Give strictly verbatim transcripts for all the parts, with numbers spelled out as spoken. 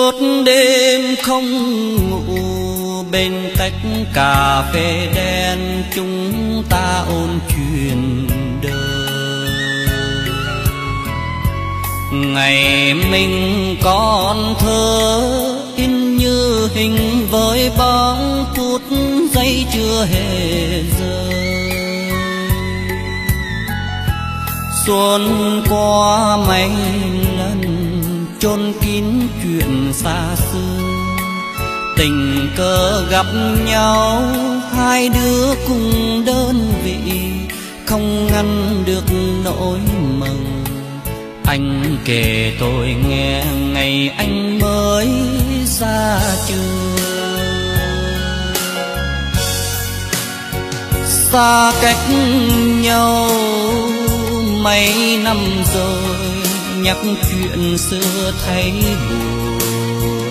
Suốt đêm không ngủ bên tách cà phê đen, chúng ta ôn chuyện đời. Ngày mình còn thơ in như hình với bóng phút giây chưa hề rơi. Xuân qua mấy lần chôn kín chuyện xa xưa, tình cờ gặp nhau hai đứa cùng đơn vị, không ngăn được nỗi mừng. Anh kể tôi nghe ngày anh mới ra trường, xa cách nhau mấy năm rồi, nhắc chuyện xưa thấy buồn.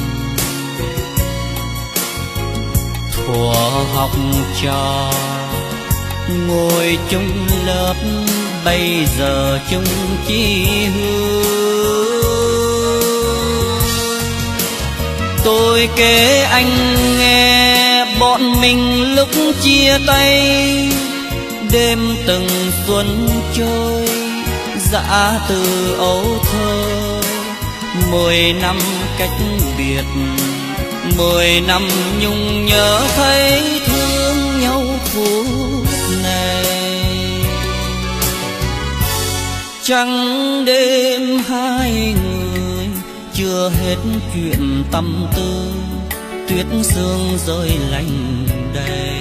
Thuở học trò ngồi chung lớp, bây giờ chung chí hướng. Tôi kể anh nghe bọn mình lúc chia tay, đêm từng xuân trôi dã từ ấu thơ. Mười năm cách biệt, mười năm nhung nhớ thấy thương nhau phút này. Trăng đêm hai người chưa hết chuyện tâm tư, tuyết sương rơi lạnh đầy.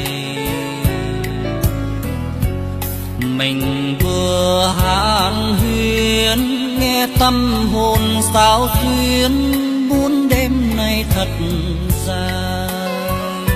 Mình vừa hàn huyên nghe tâm hồn sao xuyến, muốn đêm nay thật dài.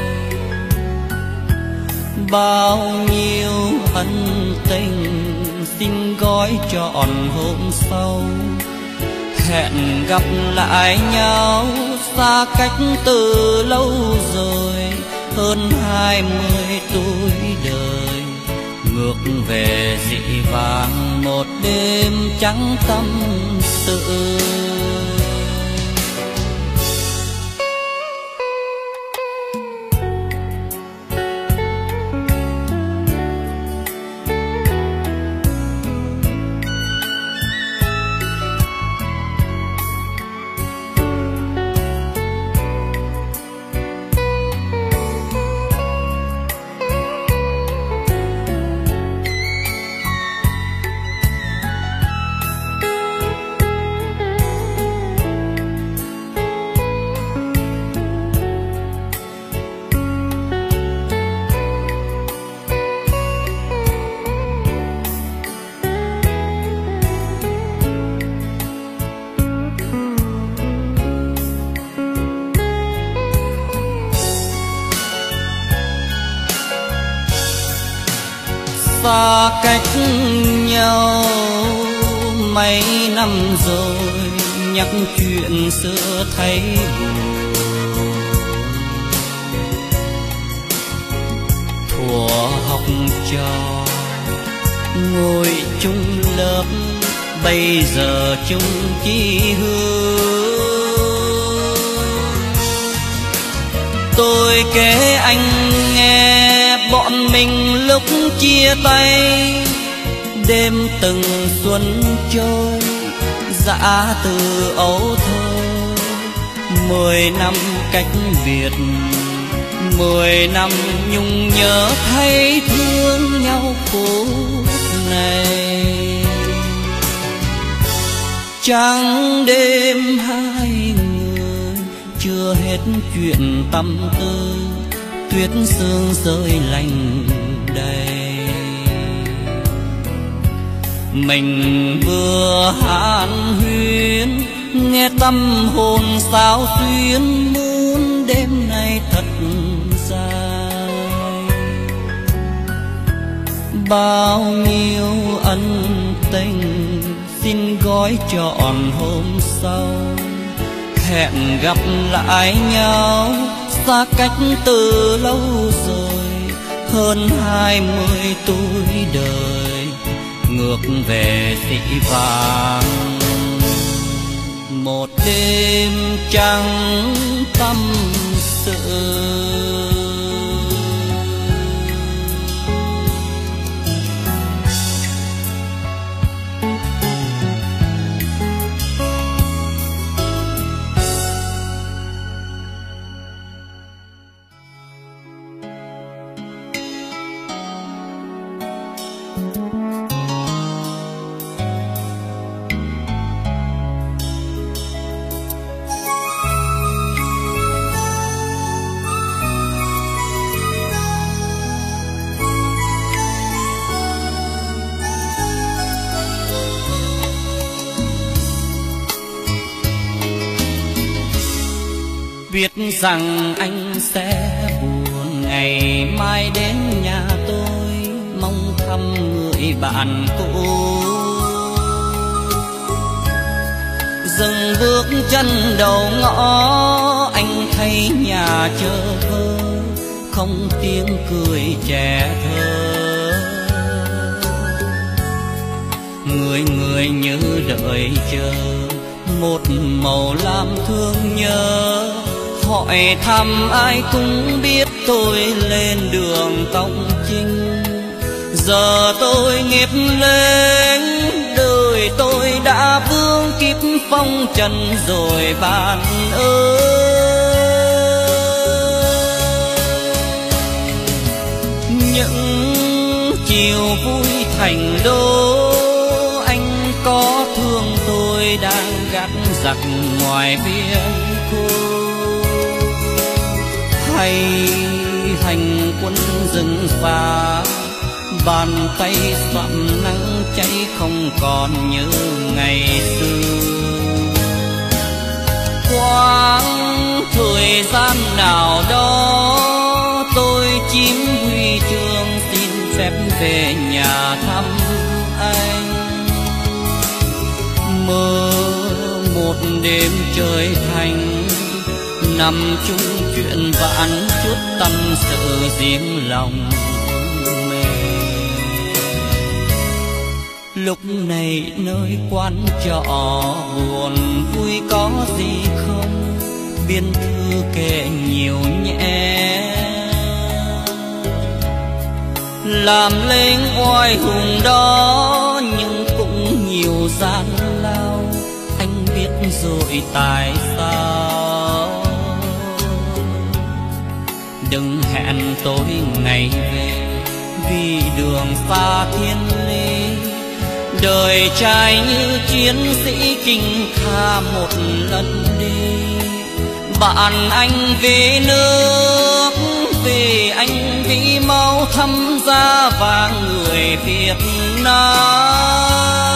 Bao nhiêu ân tình xin gói trọn hôm sau, hẹn gặp lại nhau xa cách từ lâu rồi, hơn hai mươi tuổi đời. Ngược về dị vãng một đêm trắng tâm sự. xa cách nhau mấy năm rồi, nhắc chuyện xưa thấy buồn. Thuở học trò ngồi chung lớp, bây giờ chung chí hướng. Tôi kể anh nghe bọn mình lúc chia tay, đêm từng xuân trôi dã từ ấu thơ. Mười năm cách biệt, mười năm nhung nhớ thấy thương nhau phút này. Trắng đêm hai người chưa hết chuyện tâm tư, tuyết sương rơi lạnh đầy. Mình vừa hàn huyên nghe tâm hồn sao xuyến, muốn đêm nay thật dài. Bao nhiêu ân tình xin gói trọn hôm sau, hẹn gặp lại nhau xa cách từ lâu rồi, hơn hai mươi tuổi đời ngược về dĩ vãng. Một đêm chẳng tâm sự. Biết rằng anh sẽ buồn ngày mai đến nhà tôi mong thăm người bạn cũ. Dừng bước chân đầu ngõ anh thấy nhà chờ vơ không tiếng cười trẻ thơ. Người người nhớ đợi chờ một màu lam thương nhớ. Hỏi thăm ai cũng biết tôi lên đường tông chinh. Giờ tôi nghiệp lên đời tôi đã vương kiếp phong trần rồi bạn ơi. Những chiều vui thành đô anh có thương tôi đang gắt giặc ngoài biên khu. Hay hành quân rừng xa bàn tay xoạm nắng cháy không còn như ngày xưa. Quãng thời gian nào đó tôi chiếm huy chương xin phép về nhà thăm anh. Mơ một đêm trời thành nằm chung chuyện vãn chút tâm sự riêng lòng mê. Lúc này nơi quán trọ buồn vui có gì không, biên thư kể nhiều nhẹ. Làm lên oai hùng đó nhưng cũng nhiều gian lao, anh biết rồi tại sao. Đừng hẹn tôi ngày về vì đường xa thiên lý. Đời trai như chiến sĩ kinh tha một lần đi. Bạn anh về nước vì anh vì máu thăm giá vàng người Việt Nam.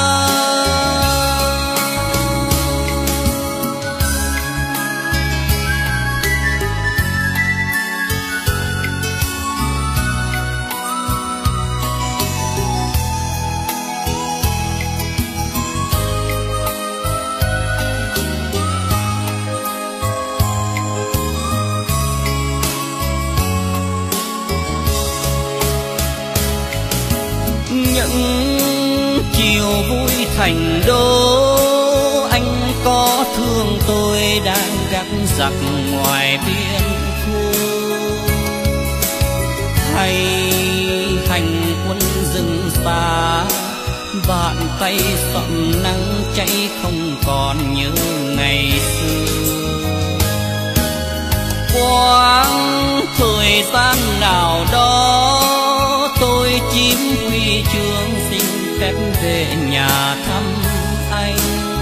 Những chiều vui thành đô anh có thương tôi đang gác giặc ngoài biên khu. Hay hành quân rừng xa bàn tay xoạm nắng cháy không còn như ngày xưa. Quãng thời gian nào đó tôi chiếm huy chương xin phép về nhà thăm anh.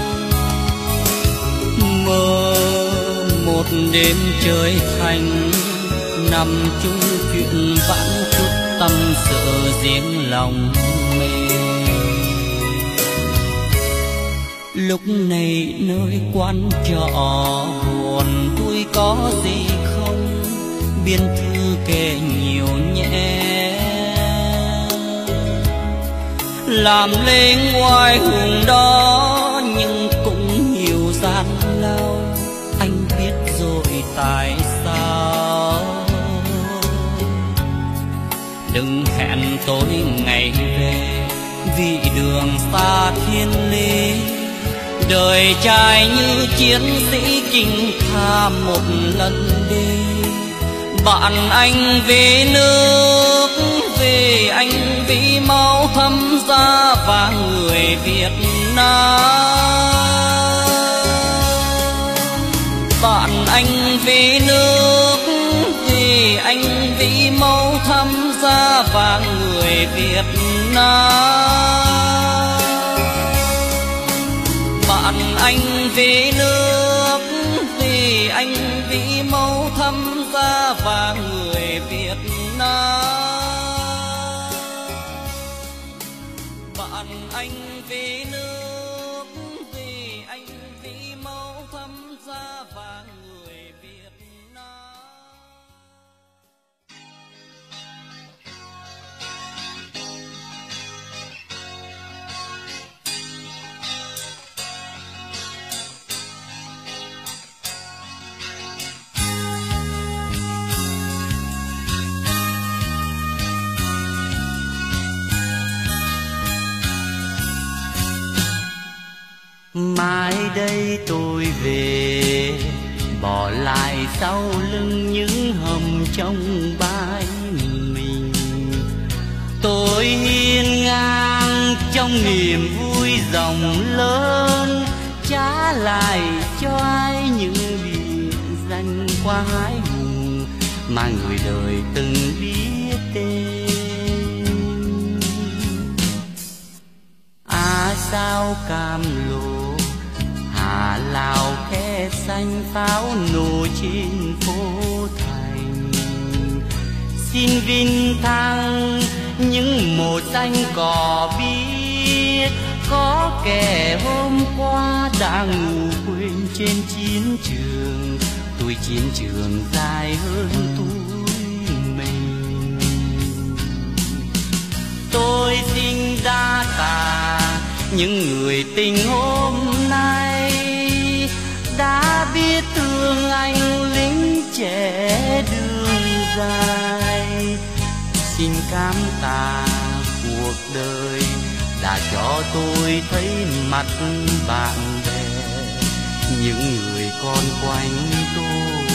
Mơ một đêm trời thành nằm chung chuyện vãn chút tâm sự riêng lòng mê. Lúc này nơi quán trọ buồn vui có gì không, biên thư kể nhiều nhẹ. Làm lên oai hùng đó nhưng cũng nhiều gian lao, anh biết rồi tại sao. Đừng hẹn tôi ngày về vì đường xa thiên lý. đời trai như chiến sĩ kinh tha một lần đi. Bạn anh về nước, về anh vì máu thấm da vàng người Việt Nam. Bạn anh về nước, về anh vì máu thấm da vàng người Việt Nam. Bạn anh về nước, vì anh vì máu thấm da vàng người Việt Nam. Bạn anh về nước, vì anh vì máu thấm da vàng người Việt Nam. Mai đây tôi về, bỏ lại sau lưng những hầm trong bãi mình. Tôi hiên ngang trong niềm vui rộng lớn, trả lại cho ai những biệt danh qua hái hùng mà người đời từng biết tên. Á sao Cam Lộ, Hà Lào khe xanh pháo nổ trên phố thành. Xin vinh thăng những màu xanh cỏ biếc, có kẻ hôm qua đã ngủ quên trên chiến trường. Tuổi chiến trường dài hơn tuổi mình. Tôi xin đa tạ những người tình hôm nay đã biết thương anh lính trẻ đường dài. Xin cảm tạ cuộc đời đã cho tôi thấy mặt bạn bè, những người con quanh tôi.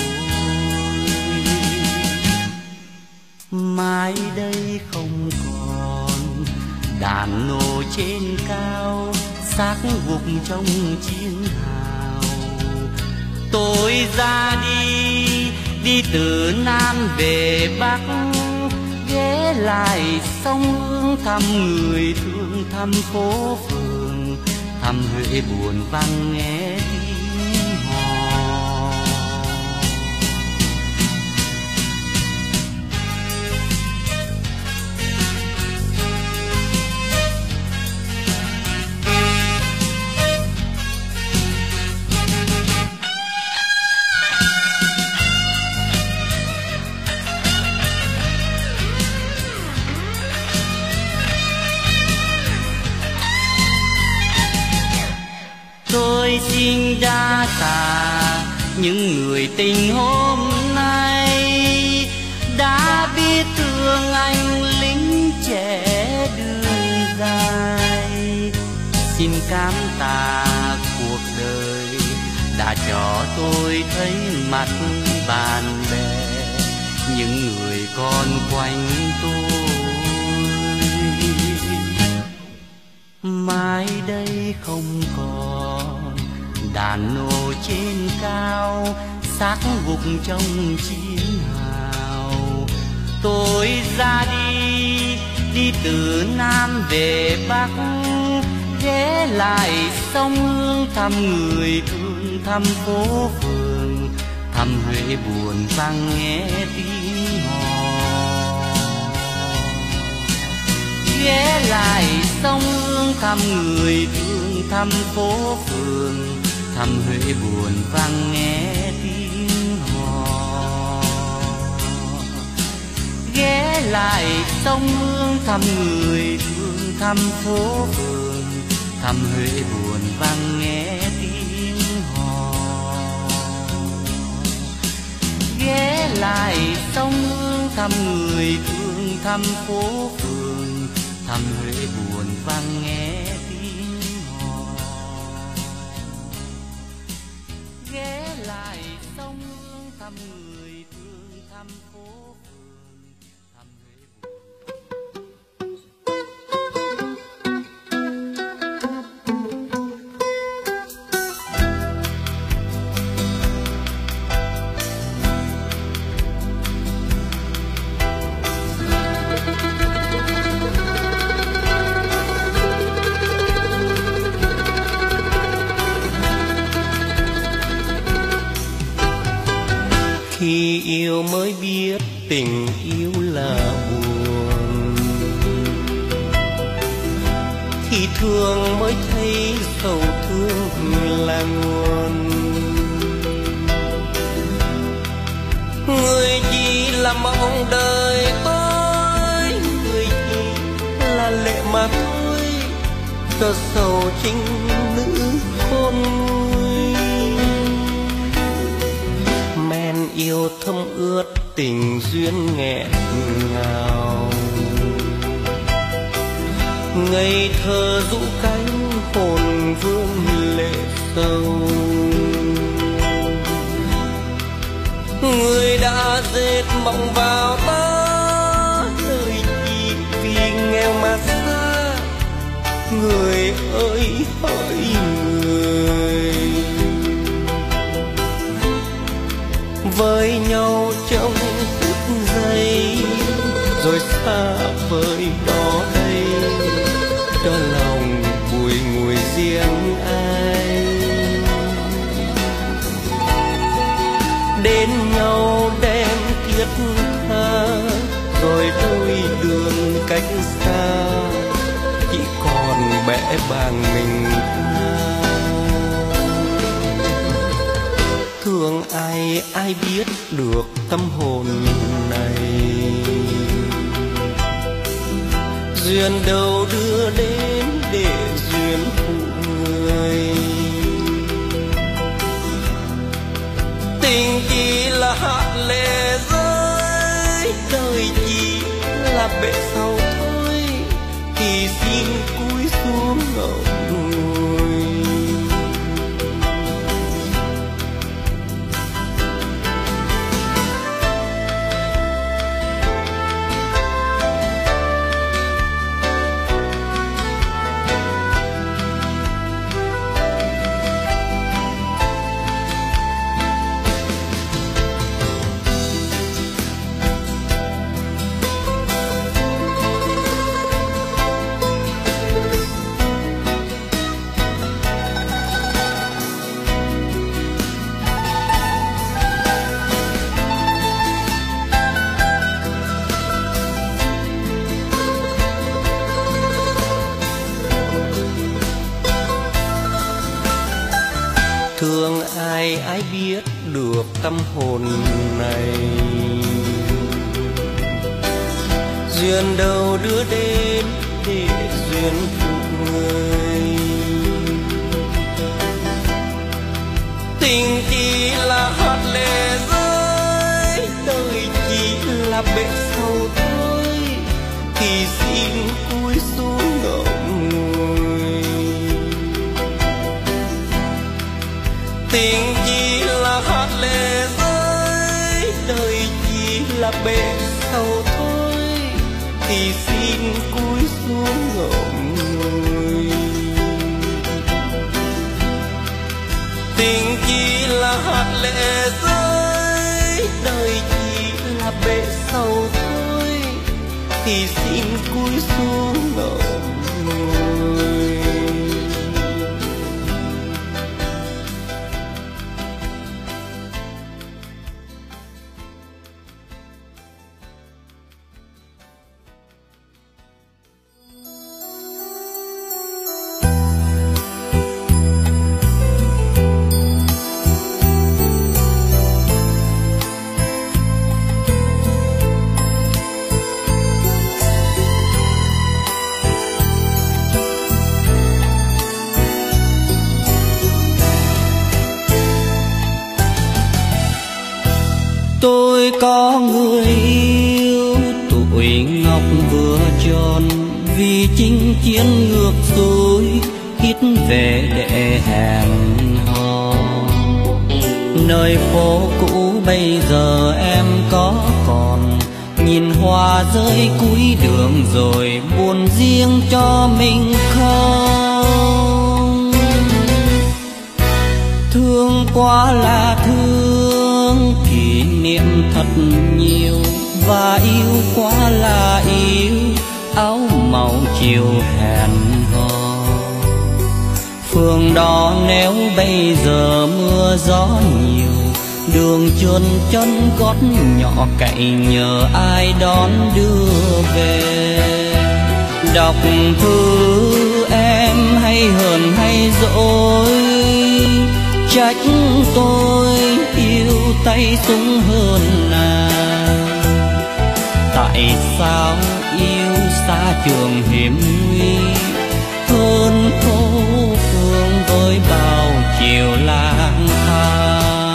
Mai đây không còn đàn nổ trên cao, xác gục trong chiến hào. Tôi ra đi, đi từ Nam về Bắc, ghé lại sông Hương thăm người thương, thăm phố phường, thăm Huế buồn vắng nghe tiếng hò. Tôi xin đa tạ những người tình hôm nay đã biết thương anh lính trẻ đường dài. Xin cảm tạ cuộc đời đã cho tôi thấy mặt bạn bè, những người con quanh tôi. Mai đây không còn đàn nổ trên cao, xác gục trong chiến hào. Tôi ra đi, đi từ Nam về Bắc, ghé lại sông Hương thăm người thương, thăm phố phường, thăm Huế buồn vang nghe tiếng hò. Ghé lại sông Hương thăm người thương, thăm phố phường, thăm Huế buồn vang nghe tiếng hò. Ghé lại sông Hương thăm người thương, thăm phố phường, thăm Huế buồn vang nghe tiếng hò. Ghé lại sông Hương thăm người thương, thăm phố phường, thăm Huế buồn vang nghe tiếng hò. thăm người thương, thăm phố phường, thăm Huế buồn. Khi yêu mới biết tình yêu là buồn, khi thương mới thấy sầu thương là nguồn. Người chỉ là mong đời tôi, người chỉ là lệ mà thôi, cho sầu chính nữ khôn nguôi. Men yêu thâm ướt tình duyên nghẹn ngào, ngây thơ rũ cánh hồn vương lệ sâu. Người đã dệt mộng vào ta, đời chỉ vì nghèo mà xa. Người ơi hỡi người, với nhau trong phút giây rồi xa vời đó đây, cho lòng bùi ngùi riêng ai. Đến nhau đem thiết tha, rồi đôi đường cách xa, chỉ còn bẽ bàng mình ta. Thương ai ai biết được tâm hồn này, duyên đâu đưa đến để duyên phụ người. Tình chỉ là hạt lệ rơi, đời chỉ là bể sầu thôi, thì xin cúi xuống ngậm ngùi. Thương ai ai biết được tâm hồn này, duyên đâu đưa đến để duyên phụ người. Tình chỉ là hạt lệ rơi, đời chỉ là bể sầu thôi, thì xin cúi xuống ngậm ngùi. Tình chỉ là hạt lệ rơi, đời chỉ là bể sầu thôi, thì xin cúi xuống ngậm ngùi. Tình chỉ là hạt lệ rơi, đời chỉ là bể sầu thôi, thì xin cúi xuống ngậm ngùi. Tôi có người yêu tuổi ngọc vừa tròn, vì chinh chiến ngược xuôi ít về để hẹn hò. Nơi phố cũ bây giờ em có còn nhìn hoa rơi cuối đường rồi buồn riêng cho mình không? Thương quá là thương, kỷ niệm thật nhiều, và yêu quá là yêu, áo màu chiều hẹn hò. Phường đó nếu bây giờ mưa gió nhiều, đường trơn chân gót nhỏ cậy nhờ ai đón đưa về. Đọc thư em hay hờn hay dỗi, trách tôi yêu tay súng hơn nàng. Tại sao yêu xa trường hiểm nguy, hơn phố phường với bao chiều lang thang.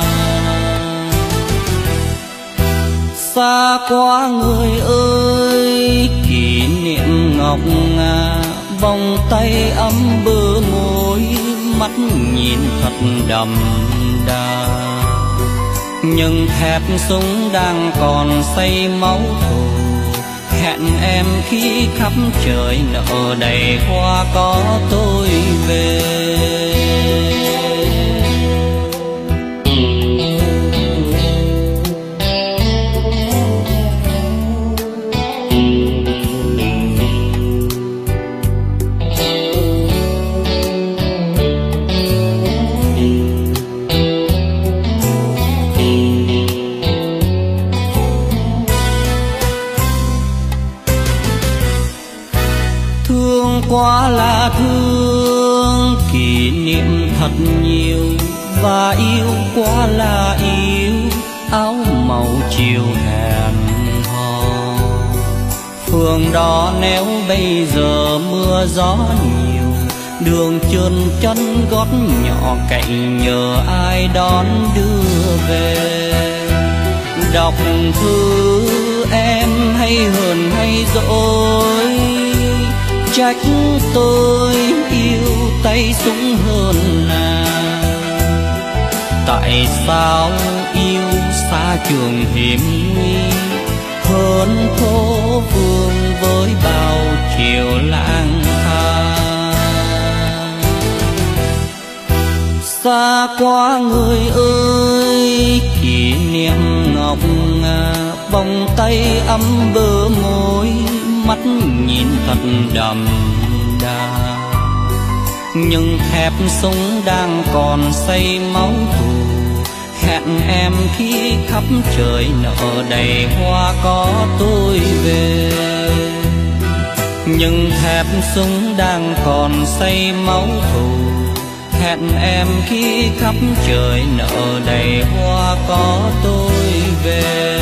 Xa quá người ơi, kỷ niệm ngọc ngà, vòng tay ấm bờ môi, mắt nhìn thật đậm đà. Nhưng thép súng đang còn say máu thù, hẹn em khi khắp trời nở đầy hoa có tôi về. Quá là thương, kỷ niệm thật nhiều, và yêu quá là yêu, áo màu chiều hẹn hò. Phường đó nếu bây giờ mưa gió nhiều, đường trơn chân gót nhỏ cậy nhờ ai đón đưa về. Đọc thư em hay hờn hay dỗi, trách tôi yêu tay súng hơn nàng. Tại sao yêu xa trường hiểm nguy, hơn phố phường với bao chiều lang thang. Xa quá người ơi, kỷ niệm ngọc ngà, vòng tay ấm bờ môi, mắt nhìn thật đậm đà. Nhưng thép súng đang còn say máu thù, hẹn em khi khắp trời nở đầy hoa có tôi về. Nhưng thép súng đang còn say máu thù, hẹn em khi khắp trời nở đầy hoa có tôi về.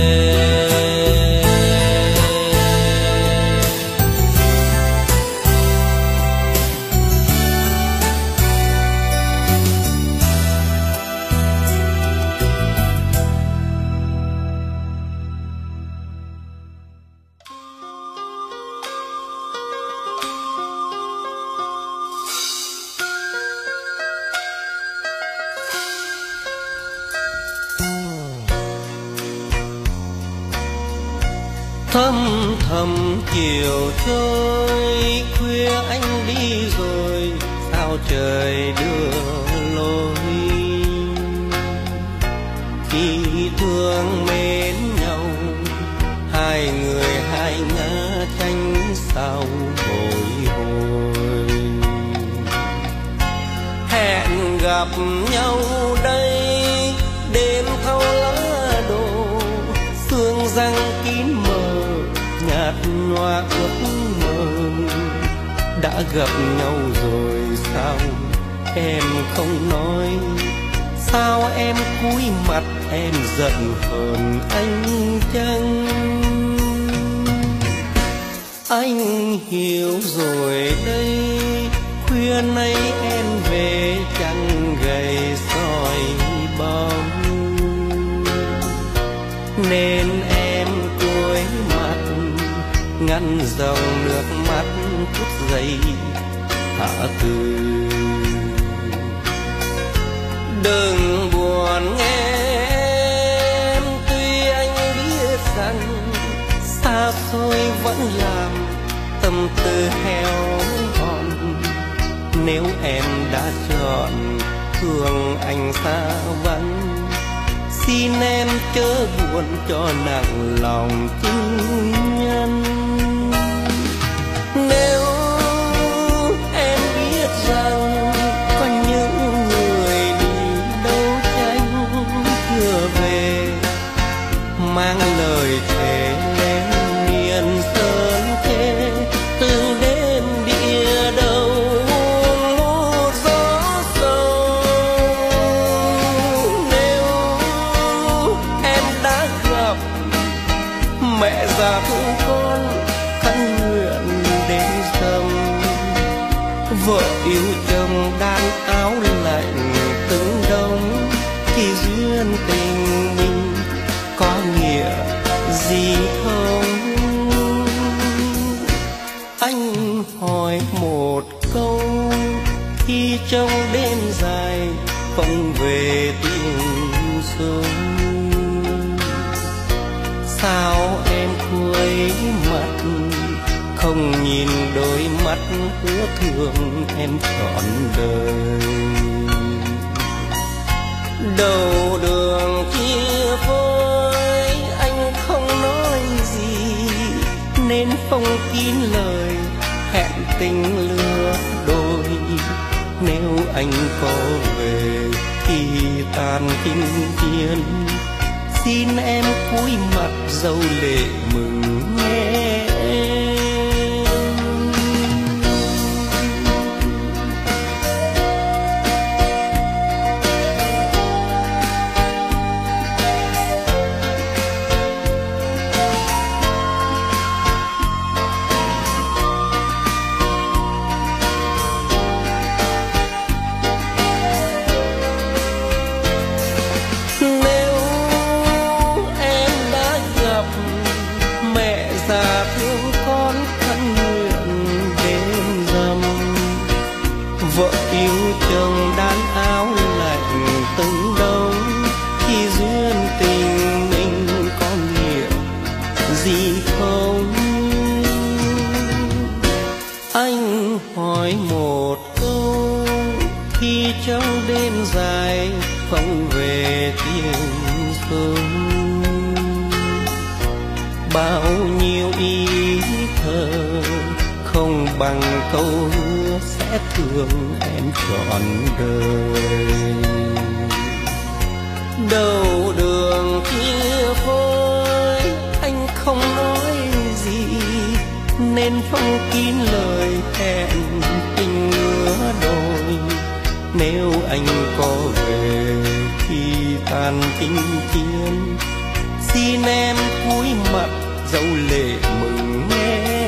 Thâm thầm chiều trôi, khuya anh đi rồi, sao trời đưa lối. Khi thương mến nhau, hai người hai ngã tranh sao bồi hồi. Hẹn gặp nhau đây, đêm thâu lá đổ, sương răng kín mờ, nhạt nhòa ước mơ. Đã gặp nhau rồi sao em không nói, sao em cúi mặt em giận hờn anh chăng? Anh hiểu rồi đây, khuya nay em về chẳng gầy soi bóng, nên em cúi mặt ngăn dòng nước mắt chút giây thả từ. Đừng buồn nghe làm tâm tư héo hon. Nếu em đã chọn thương anh xa vắng, xin em chớ buồn cho nặng lòng tình nhân. Nếu em biết rằng có những người đi đấu tranh thừa về, mang lời thề lên miền sơn thế, từng đêm địa đầu một gió sâu. Nếu em đã gặp mẹ già thương con khấn nguyện đến dầm, vợ yêu chồng đan áo lạnh từng đông, thì duyên tình mình có nghĩa gì không? Anh hỏi một câu khi trong đêm dài không về tiếng sông, sao em khuấy mặt không nhìn đôi mắt hứa thương em trọn đời? Đầu đường chia phôi anh không nói gì, nên phong kín lời hẹn tình lứa đôi. Nếu anh có về thì tàn kinh thiên, xin em cúi mặt dấu lệ mừng nghe. Vợ yêu chồng đan áo lạnh từng đông, thì duyên tình mình có nghĩa gì không? Anh hỏi một câu khi trong đêm dài không về tiếng sông, bao nhiêu ý thơ không bằng câu hứa sẽ thương em trọn đời. Đầu đường chia phôi anh không nói gì, nên phong kín lời hẹn tình ngứa đôi. Nếu anh có về thì tàn kinh thiên, xin em cúi mặt dấu lệ mừng nghe.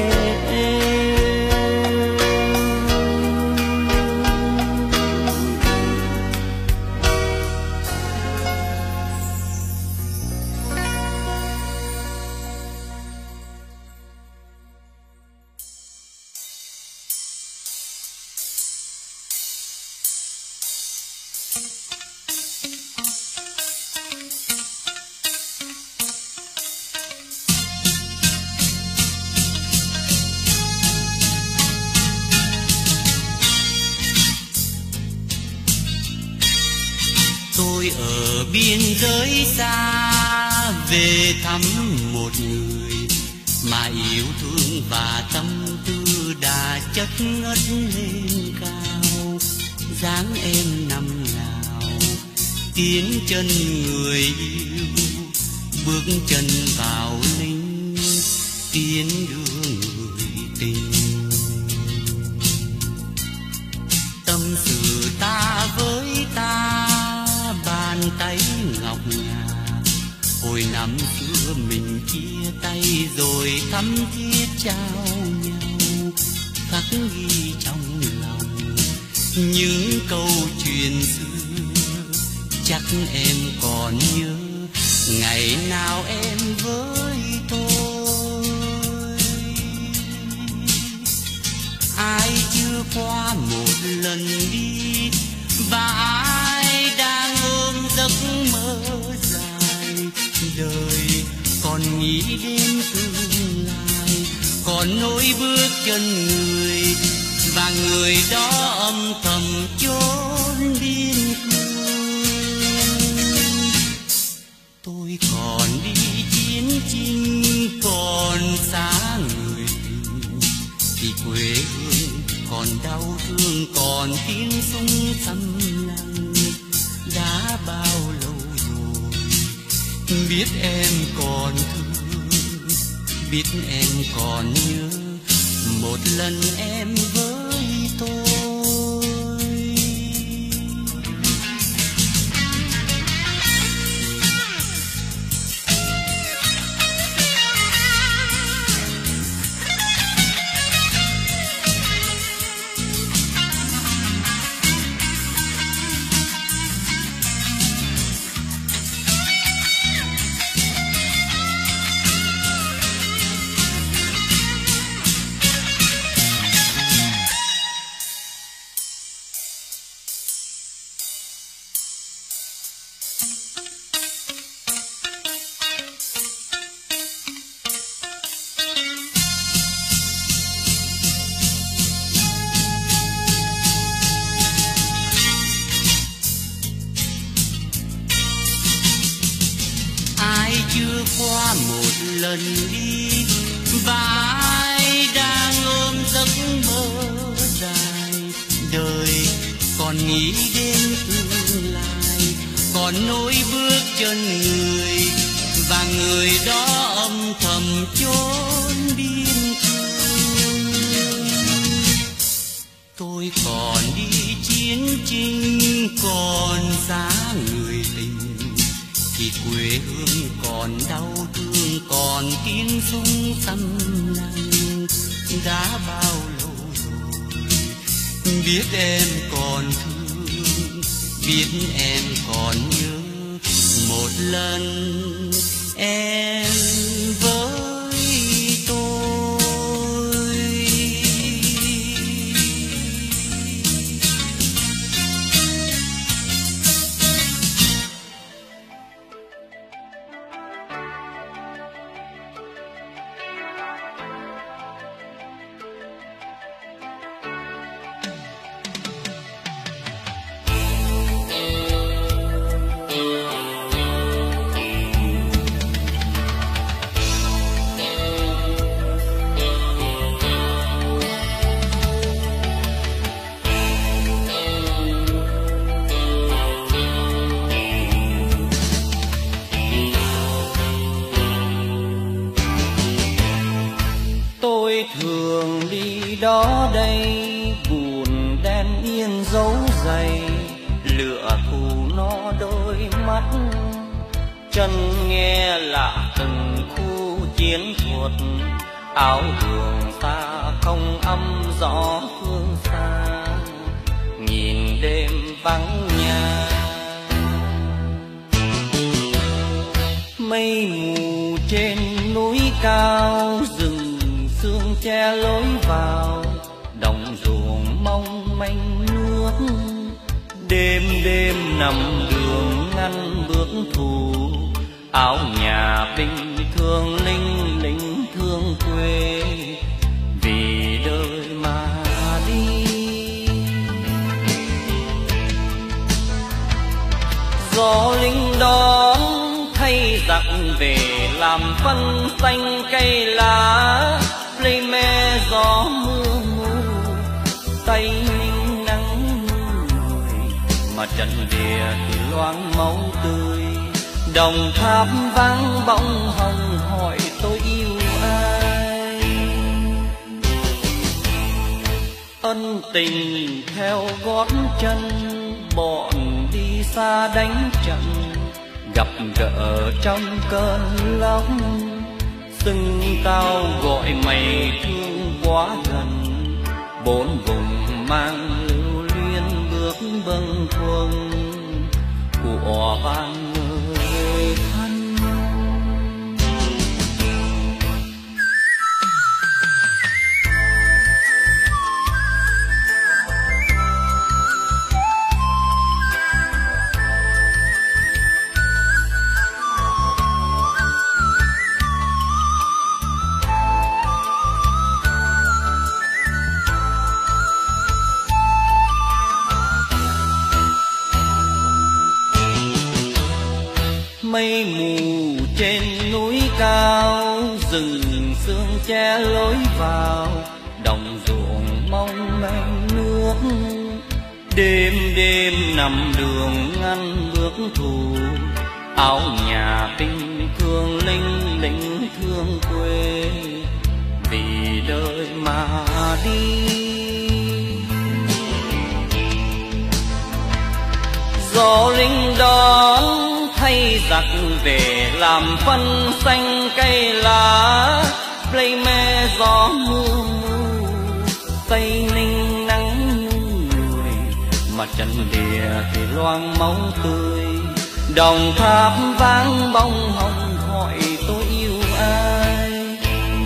Tôi ở biên giới xa về thăm một người mà yêu thương và tâm tư đã chất ngất lên cao. Dáng em năm nào tiến chân người yêu, bước chân vào linh tiến đưa người tình. Tâm sự ta với ta bàn tay ngọc ngà, hồi năm xưa mình chia tay rồi thắm thiết trao nhau, khắc ghi trong lòng những câu chuyện xưa. Chắc em còn nhớ ngày nào em với tôi, ai chưa qua một lần đi và ai đang ôm giấc mơ dài. Đời còn nghĩ đến tương lai, còn còn nỗi bước chân người, và người đó âm thầm chốn biên cương. Tôi còn đi chiến chinh, còn xa người tình, thì quê hương còn đau thương, còn tiếng súng xăm lặng. Đã bao lâu rồi biết em còn thương, biết em còn nhớ một lần em với tôi. Chưa qua một lần đi, và ai đang ôm giấc mơ dài. Đời còn nghĩ đến tương lai, còn nỗi bước chân người, và người đó âm thầm chốn biên cương. Tôi còn đi chiến chinh, còn giá người tình, thì quê hương còn đau thương, còn tiếng súng xăm lặng. Đã bao lâu rồi biết em còn thương, biết em còn nhớ một lần em với tôi. Thường đi đó đây, buồn đen yên dấu dày, lửa thù nó đôi mắt, chân nghe lạ từng khu chiến thuật. Áo đường xa không âm rõ phương xa, nhìn đêm vắng nhà. Mây mù trên núi cao, rừng sương che lối vào, đồng ruộng mong manh nước. Đêm đêm nằm đường ngăn bước thù, áo nhà bình thường linh linh thương quê, vì đời mà đi. Gió lính đón thay giặc về, làm phân xanh cây lá. Lây me gió mưa mù, tay ninh nắng người, mà trận địa thì loáng máu tươi. Đồng tháp vang bóng hồng hỏi tôi yêu ai. Ân tình theo gót chân, bọn đi xa đánh trận, gặp gỡ trong cơn lốc. Xưng tao gọi mày thương quá gần, bốn vùng mang lưu luyến bước bâng khuâng của vạn người thân. Mây mù trên núi cao, rừng sương che lối vào, đồng ruộng mong manh nước. Đêm đêm nằm đường ngăn bước thù, áo nhà tình thương linh linh thương quê, vì đời mà đi. Gió linh đón thay giặc về làm phân xanh cây lá, plei me gió mưa mù, tây ninh nắng người, mặt trận địa thì loang máu tươi. Đồng tháp vang bông hồng hỏi tôi yêu ai.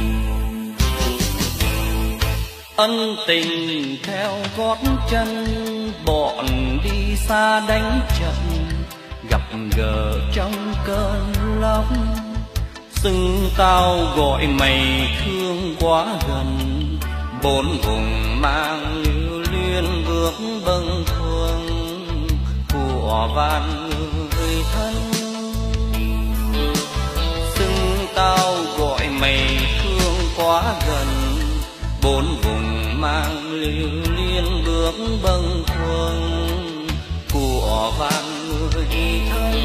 Ân tình theo gót chân, bọn đi xa đánh trận, gặp gỡ trong cơn lốc. Xưng tao gọi mày thương quá gần, bốn vùng mang lưu luyến bước bâng khuâng của vạn người thân. Xưng tao gọi mày thương quá gần, bốn vùng mang lưu luyến bước bâng khuâng của vạn người thân.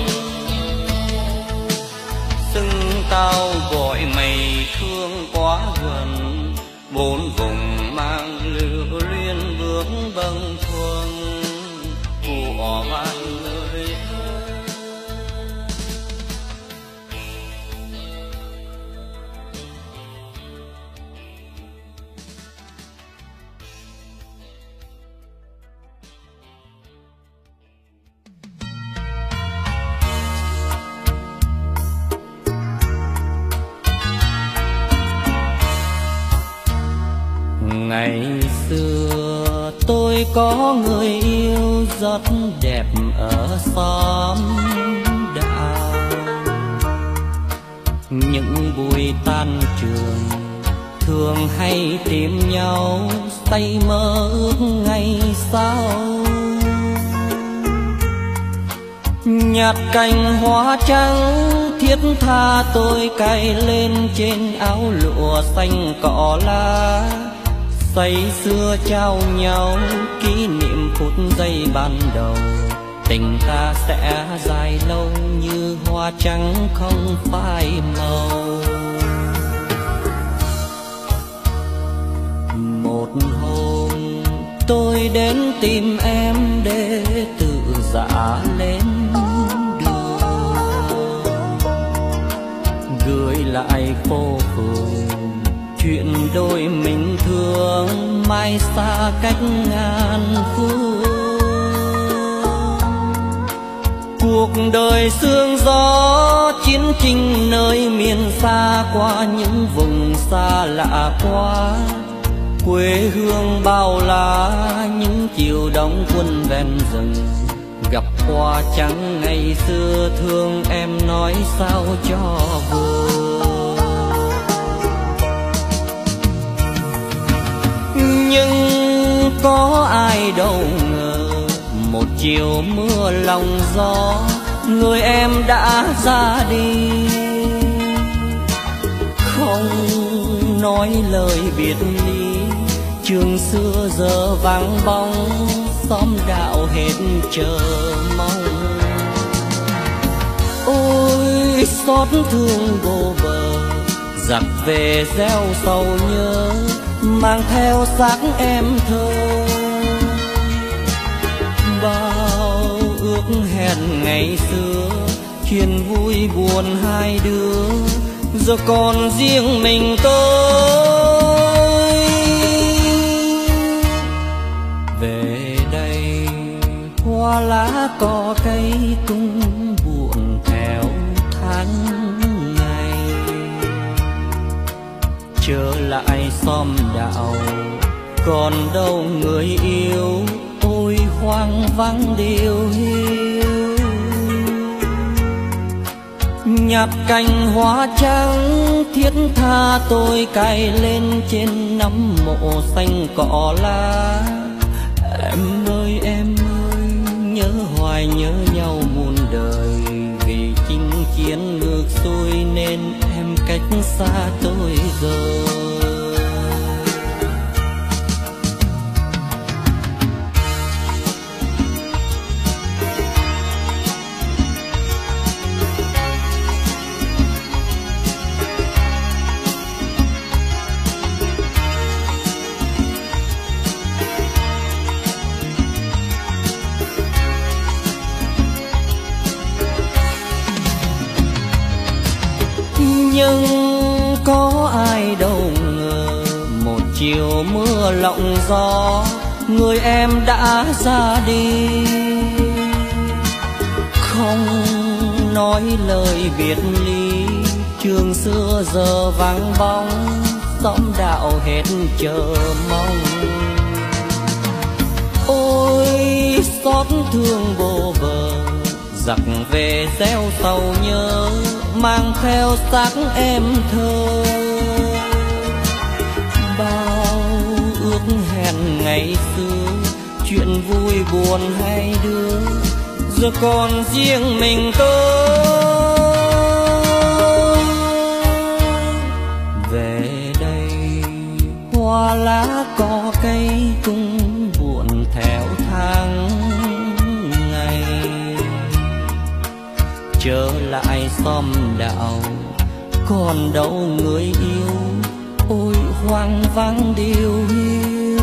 Xưng tao gọi mày thương quá gần, bốn vùng mang lưu luyến bước bâng khuâng của vạn người thân. Ngày xưa tôi có người yêu rất đẹp ở xóm đạo. Những buổi tan trường thường hay tìm nhau, say mơ ước ngày sau. Nhặt cành hoa trắng thiết tha tôi cài lên trên áo lụa xanh cỏ lá. Say xưa trao nhau kỷ niệm phút giây ban đầu, tình ta sẽ dài lâu như hoa trắng không phai màu. Một hôm tôi đến tìm em để tự dạ lên đường, gửi lại phố phường chuyện đôi mình thương, mai xa cách ngàn phương. Cuộc đời sương gió chiến tranh nơi miền xa, qua những vùng xa lạ quá. Quê hương bao la những chiều đông quân ven rừng, gặp hoa trắng ngày xưa thương em nói sao cho vừa. Nhưng có ai đâu ngờ, một chiều mưa lòng gió, người em đã ra đi. Không nói lời biệt ly, trường xưa giờ vắng bóng, xóm đạo hết chờ mong. Ôi xót thương vô bờ, giặc về gieo sầu nhớ, mang theo xác em thơ. Bao ước hẹn ngày xưa, chuyện vui buồn hai đứa, giờ còn riêng mình tôi. Về đây hoa lá cỏ cây tung buồn theo tháng ngày, trở lại xóm đạo còn đâu người yêu, ôi hoang vắng điều hiu. Nhặt cành hoa trắng thiết tha tôi cài lên trên nấm mộ xanh cỏ lá. Em ơi em ơi nhớ hoài nhớ nhau muôn đời, vì chinh cách xa tôi rồi. Nhưng có ai đâu ngờ một chiều mưa lộng gió người em đã ra đi, không nói lời biệt ly. Trường xưa giờ vắng bóng, xóm đạo hết chờ mong. Ôi xót thương vô bờ, giặc về gieo sầu nhớ, mang theo xác em thơ. Bao ước hẹn ngày xưa, chuyện vui buồn hai đứa, giờ còn riêng mình tôi. Về đây hoa lá cỏ cây cũng buồn theo tháng ngày, trở lại xóm đạo còn đâu người yêu, ôi hoang vắng điều hiu.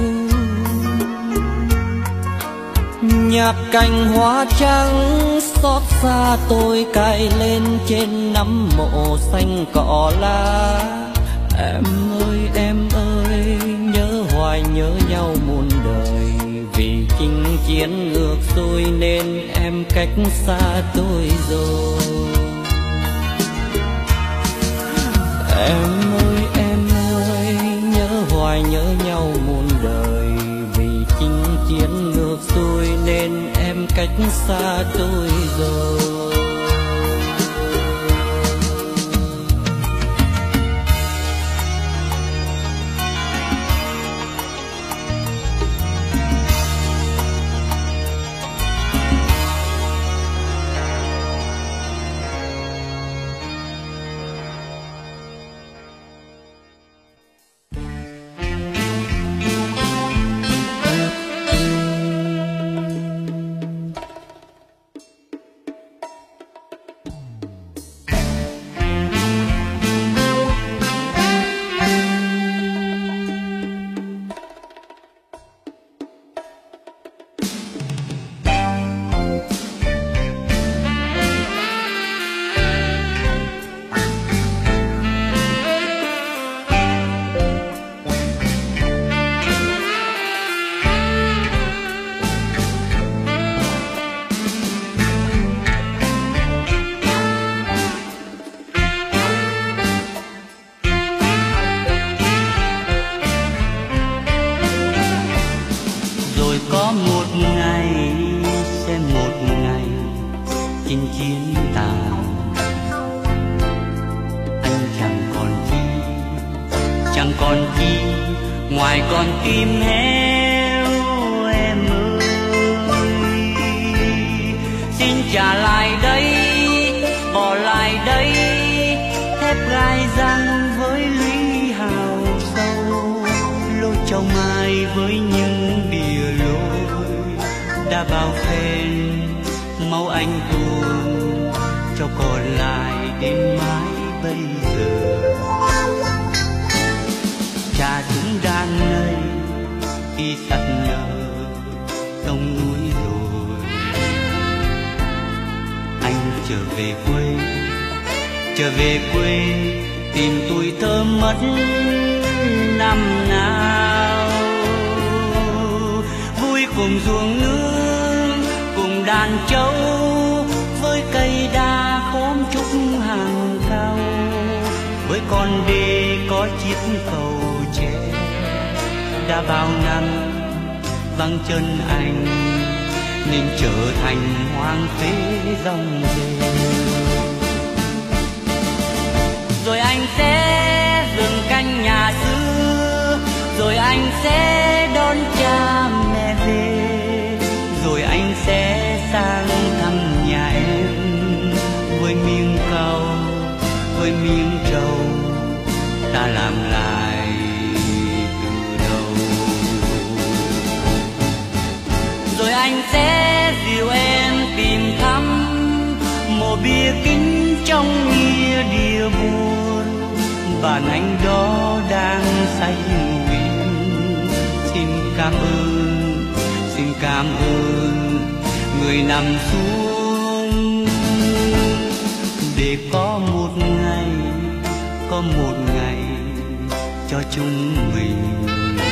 Nhạt cành hoa trắng xót xa tôi cài lên trên nắm mộ xanh cỏ lá. Em ơi em ơi nhớ hoài nhớ nhau muôn đời, vì chinh chiến ngược xuôi nên em cách xa tôi rồi. Em ơi em ơi nhớ hoài nhớ nhau muôn đời, vì chinh chiến ngược xuôi nên em cách xa tôi rồi. chinh chiến tàn, anh chẳng còn chi, chẳng còn chi ngoài con tim héo em ơi. Xin trả lại đây, bỏ lại đây, thép gai răng với lũy hào sâu, lối trong ai với những bìa lối đã bao phen máu anh tuôn cho còn lại đến mãi bây giờ. Cha chúng đang nơi khi sạt lở đông núi rồi, anh trở về quê, trở về quê tìm tuổi thơ mất năm nào. Vui cùng ruộng nương, cùng đàn trâu, với cây đa khóm trúc hàng cao, với con đê có chiếc cầu tre đã bao năm vắng chân anh nên trở thành hoang phế rong rêu. Rồi anh sẽ dựng căn nhà xưa, rồi anh sẽ đón cha mẹ về, rồi anh sẽ sang thăm nhà em với miếng cau, với miếng trầu Mùa bia kính trong nghĩa địa buồn, bàn anh đó đang say nguyện. Xin cảm ơn, xin cảm ơn người nằm xuống, để có một ngày, có một ngày cho chúng mình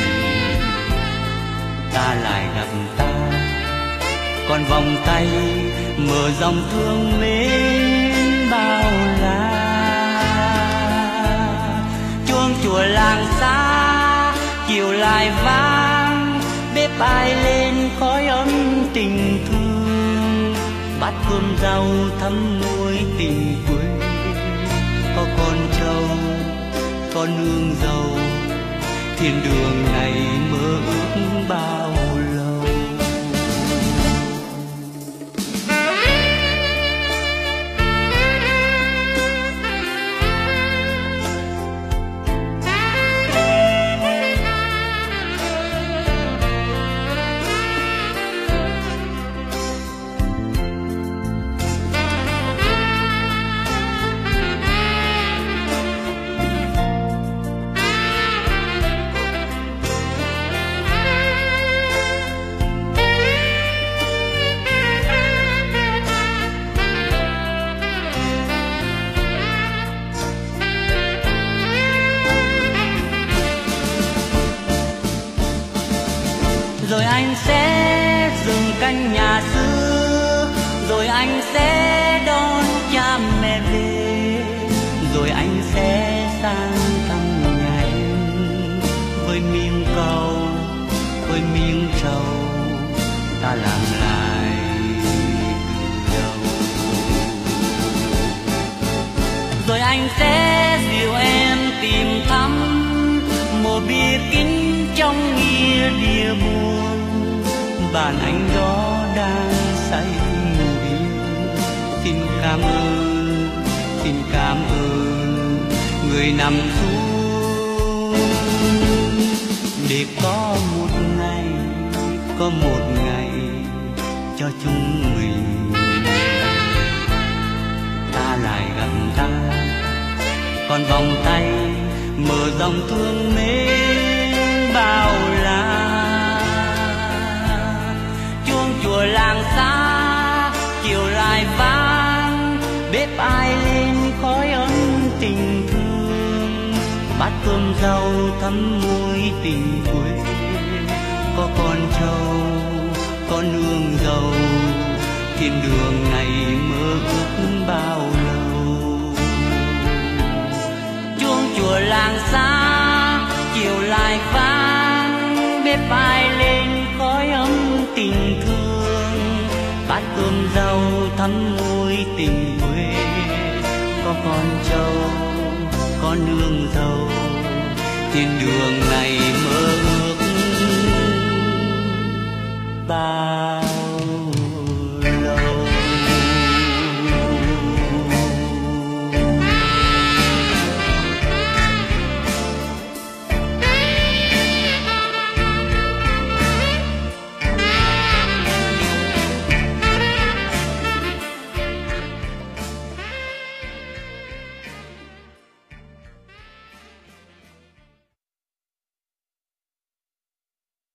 ta lại gặp ta. Còn vòng tay mở dòng thương mến bao la, chuông chùa làng xa chiều lại vang, bếp ai lên khói ấm tình thương. Bát cơm rau thắm muối tình quê, có con trâu có nương dâu, thiên đường này mơ ước bao lâu. Rồi anh sẽ dừng căn nhà xưa, rồi anh sẽ đón cha mẹ về, rồi anh sẽ sang thăm nhà em. Với miếng cầu, với miếng trầu, ta làm lại từ đầu. Rồi anh sẽ dìu em tìm thăm một bia kính trong nghĩa địa buồn, bàn anh đó đang say nguyện. Xin cảm ơn, xin cảm ơn người nằm xuống, để có một ngày, có một ngày cho chúng mình ta lại gặp ta. Còn vòng tay mở dòng thương mến bao la, chuông chùa làng xa chiều lại vang, bếp ai lên khói ấm tình thương. Bát cơm rau thắm muối tình quê, có con trâu có nương dâu, thiên đường này mơ ước bao lâu. Chuông chùa làng xa chiều lại vang, bếp ai lên khói ấm tình thương. Bát cơm rau thắm muối tình quê, có con trâu có nương dâu, thiên đường này mơ ước bao